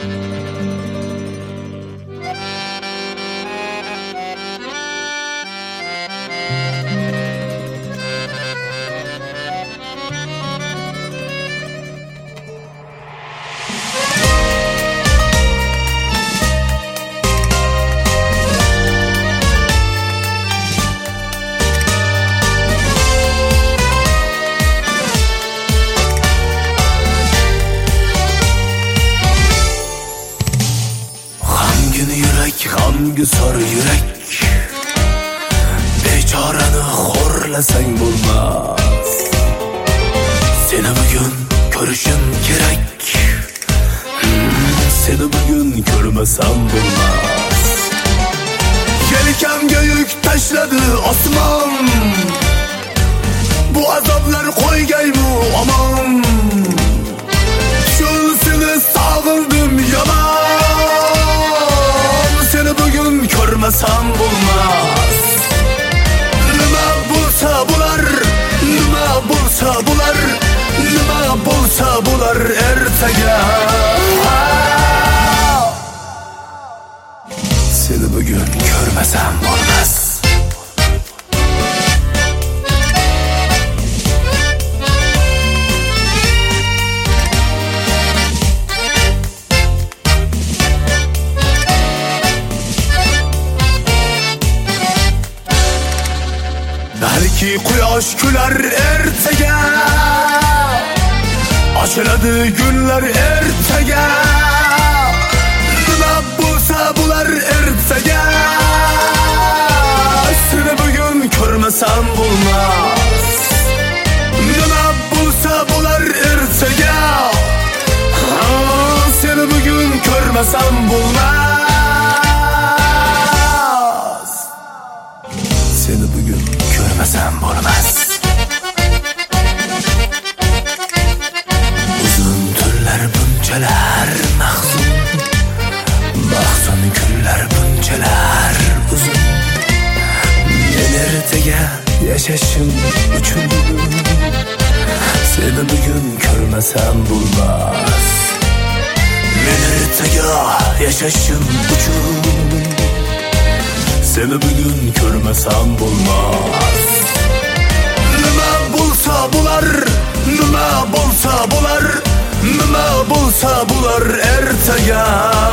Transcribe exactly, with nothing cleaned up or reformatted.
G'amga sor yurak, bechorani xo'rlasang bo'lmas. Seni bugun ko'rishim kerak, hmm, seni bugun ko'rmasam bo'lmas. Yelkamga yuk tashladi osmon, bu azoblar qo'ygaymu omon. Shul seni sog'indim yomon, seni bugun ko'rmasam bo'lmas. Nima bo'lsa bular, nima bo'lsa bular, nima bo'lsa bular ertaga. Seni bugun ko'rmasam bo'lmas. Belki quyosh kular ertaga, ochiladi gullar ertaga. Nima bo'lsa bular ertaga, seni bugun ko'rmasam bo'lmas. Nima bo'lsa bular ertaga, seni bugun ko'rmasam bo'lmas. Seni bugun ko'rmasam bo'lmas. Uzun tunlar bunchalar mahzun, mahzun kunlar bunchalar uzun. Men ertaga yashashim uchun seni bugun ko'rmasam bo'lmas. Men ertaga yashashim uchun seni bugun ko'rmasam bo'lmas. Nima bo'lsa bular, nima bo'lsa bular, nima bo'lsa bular ertaga.